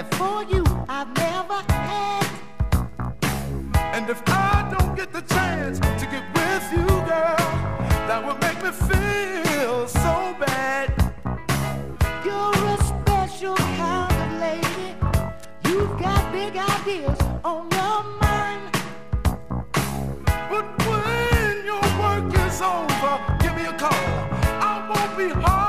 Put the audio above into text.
for you I've never had. And if I don't get the chance to get with you, girl, that would make me feel so bad. You're a special kind of lady. You've got big ideas on your mind. But when your work is over, give me a call. I won't be hard.